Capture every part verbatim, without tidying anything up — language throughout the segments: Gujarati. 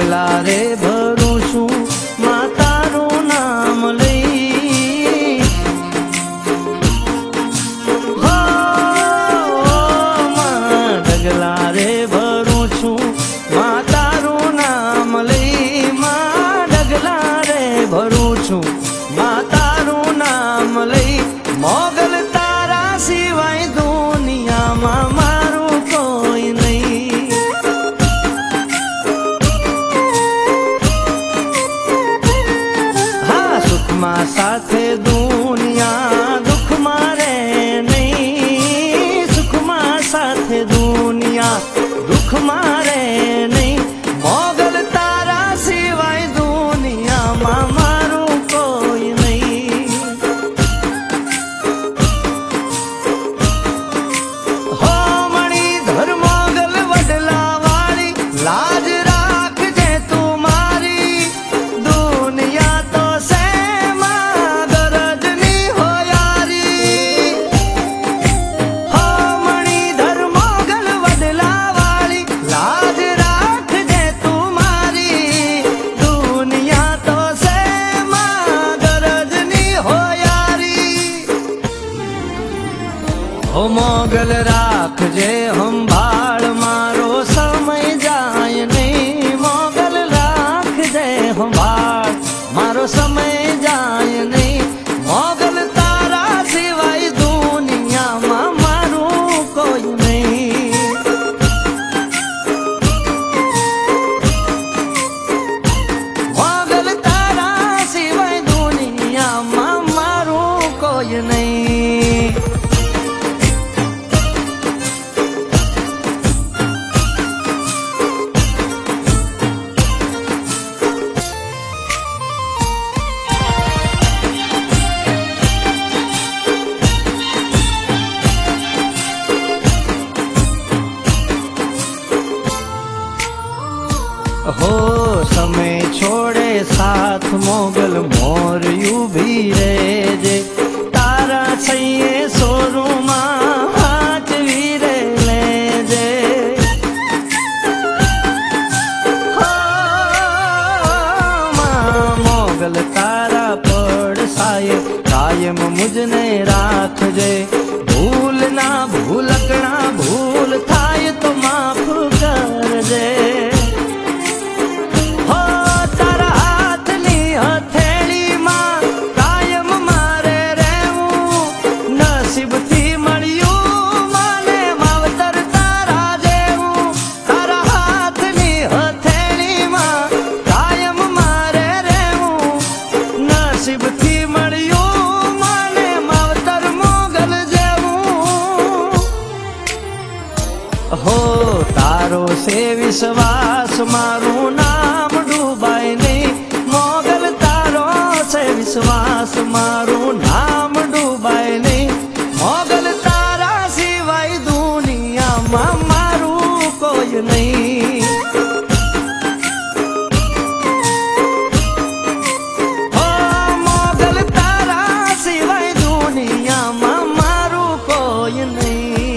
ડગલા રે ભરું છું માં તારું નામ લઈ હો માં ડગલા રે ભરું છું માં તારું નામ લઈ માં ડગલા રે ભરું છું માં તારું નામ લઈ મોગલ તારા સિવાય દુનિયામાં મારું કોઈ નહીં હા સુખમાં સાથે દુનિયા દુઃખમાં રે નહીં સુખમાં સાથે દુનિયા દુઃખમાં રે નહીં મોગલ તારા સિવાય દુનિયામાં મારું કોઈ નહીં હો મણિધર મોગલ વડલા વાળી લાજ રાખજે તું મારી દુનિયા તો શેમાં ગરજની હો યારી હો મણિધર મોગલ વડલા વાળી લાજ રાખજે તું મારી દુનિયા તો શેમાં ગરજની હો યારી હો મોગલ રાખજે સંભાળ મારો સમય જાય નહીં મોગલ રાખજે સંભાળ મારો સમય જાય નહીં મોગલ તારા સિવાય દુનિયામાં મારું કોઈ નહીં મોગલ તારા સિવાય દુનિયામાં મારું કોઈ નહીં हो समय छोड़े साथ मोगल मोर यूभी रे जे तारा सैये सोरूमा हाथ वीरे ले जे हो मां मोगल तारा पड़ साये कायम मुझने राखजे भूल ना भूलकना भूल थाय तो माफ करजे हो तारो से विश्वास मारू नाम डूबाय नहीं मोगल तारो से विश्वास मारू नाम डूबाय नहीं मोगल तारा सिवाय दुनिया में मारू कोई नहीं हो मोगल तारा सिवाय दुनिया में मारू कोई नहीं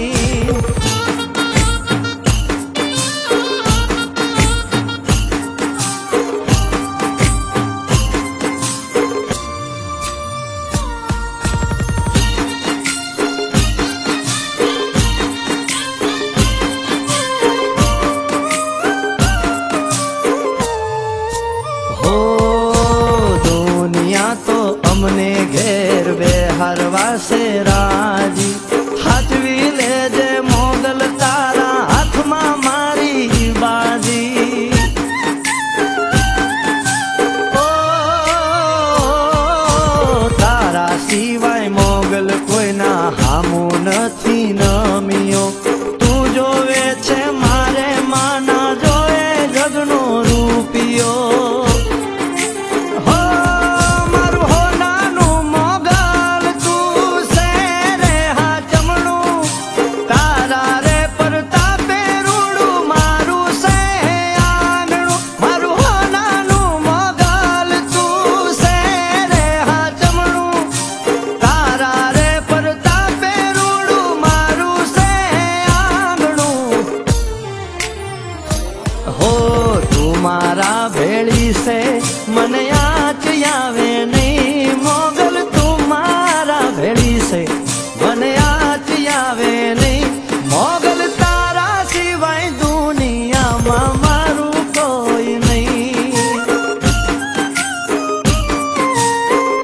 हमने घेर बेहरवा से राजी हाथवी ले जे मोगल तारा हाथ में मारी बाजी ओ तारा सिवाय मोगल कोई ना हामू नथी नमियो तू जोवे छे मारे माना जोए जगनो रूपियो भेड़ी से मन आच आवे नहीं। मोगल तुम्हारा भेड़ी से मन आच आवे नहीं। मोगल तारा सिवाय दुनिया में मारू कोई नहीं।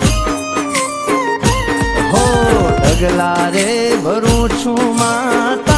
हो डगला रे भरू छू माता